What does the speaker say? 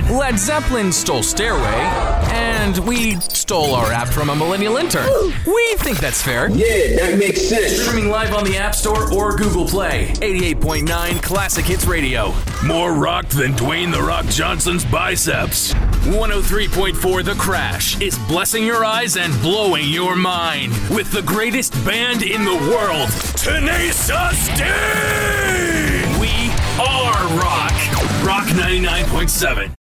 Led Zeppelin stole Stairway, and we stole our app from a millennial intern. We think that's fair. Yeah, that makes sense. Streaming live on the App Store or Google Play. 88.9 Classic Hits Radio. More rock than Dwayne "The Rock" Johnson's biceps. 103.4 The Crash is blessing your eyes and blowing your mind with the greatest band in the world, Tenacious D! We are rock. Rock 99.7.